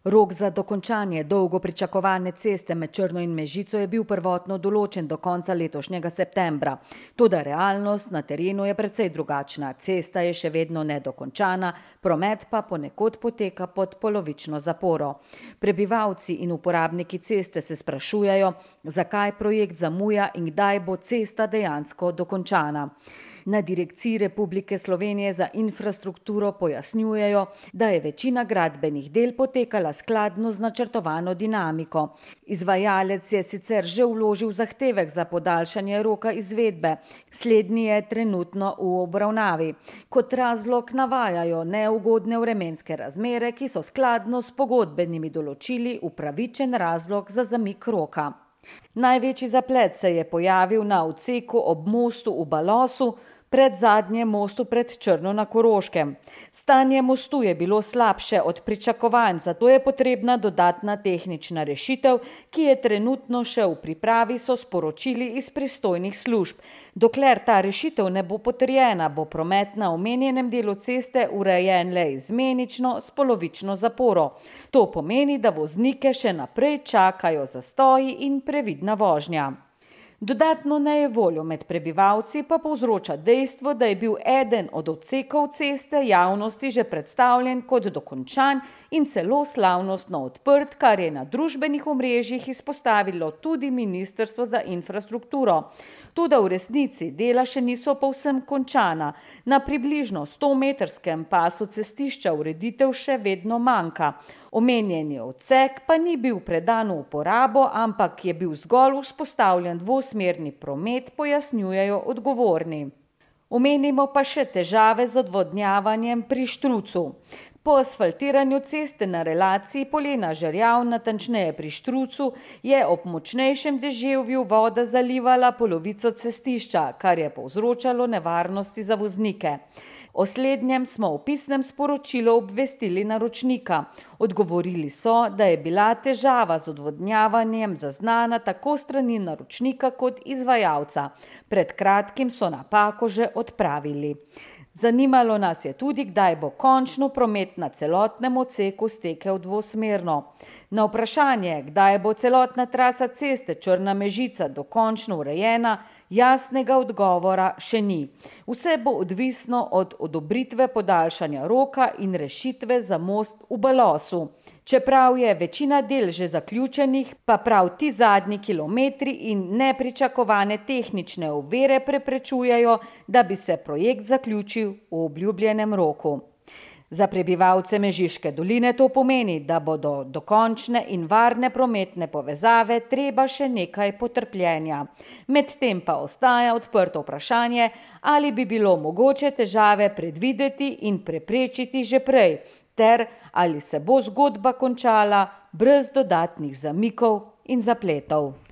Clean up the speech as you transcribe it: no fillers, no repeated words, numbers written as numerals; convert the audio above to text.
Rok za dokončanje dolgo pričakovane ceste med Črno in Mežico je bil prvotno določen do konca letošnjega septembra. Toda realnost na terenu je precej drugačna. Cesta je še vedno nedokončana, promet pa ponekod poteka pod polovično zaporo. Prebivalci in uporabniki ceste se sprašujejo, zakaj projekt zamuja in kdaj bo cesta dejansko dokončana. Na Direkciji Republike Slovenije za infrastrukturo pojasnjujejo, da je večina gradbenih del potekala skladno z načrtovano dinamiko. Izvajalec je sicer že vložil zahtevek za podaljšanje roka izvedbe, slednji je trenutno v obravnavi. Kot razlog navajajo neugodne vremenske razmere, ki so skladno s pogodbenimi določili upravičen razlog za zamik roka. Največji zaplet se je pojavil na odseku ob mostu v Balosu, pred zadnjem mostu pred Črno na Koroškem. Stanje mostu je bilo slabše od pričakovanj, zato je potrebna dodatna tehnična rešitev, ki je trenutno še v pripravi, so sporočili iz pristojnih služb. Dokler ta rešitev ne bo potrjena, bo promet na omenjenem delu ceste urejen le izmenično s polovično zaporo. To pomeni, da voznike še naprej čakajo zastoji in previdna vožnja. Dodatno nejevoljo med prebivalci pa povzroča dejstvo, da je bil eden od odsekov ceste javnosti že predstavljen kot dokončan in celo slavnostno odprt, kar je na družbenih omrežjih izpostavilo tudi Ministrstvo za infrastrukturo. Toda v resnici dela še niso povsem končana. Na približno 100-metrskem pasu cestišča ureditev še vedno manjka. Omenjeni odsek pa ni bil predan v uporabo, ampak je bil zgolj vzpostavljen dvosmerni promet, pojasnjujejo odgovorni. Omenimo pa še težave z odvodnjavanjem pri Štrucu. Po asfaltiranju ceste na relaciji Polena-Žerjav, natančneje pri Štrucu, je ob močnejšem deževju voda zalivala polovico cestišča, kar je povzročalo nevarnosti za voznike. O slednjem smo v pisnem sporočilu obvestili naročnika. Odgovorili so, da je bila težava z odvodnjavanjem zaznana tako strani naročnika kot izvajalca. Pred kratkim so napako že odpravili. Zanimalo nas je tudi, kdaj bo končno promet na celotnem odseku stekel dvosmerno. Na vprašanje, kdaj bo celotna trasa ceste Črna Mežica dokončno urejena, jasnega odgovora še ni. Vse bo odvisno od odobritve podaljšanja roka in rešitve za most v Balosu. Čeprav je večina del že zaključenih, pa prav ti zadnji kilometri in nepričakovane tehnične ovire preprečujejo, da bi se projekt zaključil v obljubljenem roku. Za prebivalce Mežiške doline to pomeni, da bodo do dokončne in varne prometne povezave treba še nekaj potrpljenja. Medtem pa ostaja odprto vprašanje, ali bi bilo mogoče težave predvideti in preprečiti že prej, ter ali se bo zgodba končala brez dodatnih zamikov in zapletov.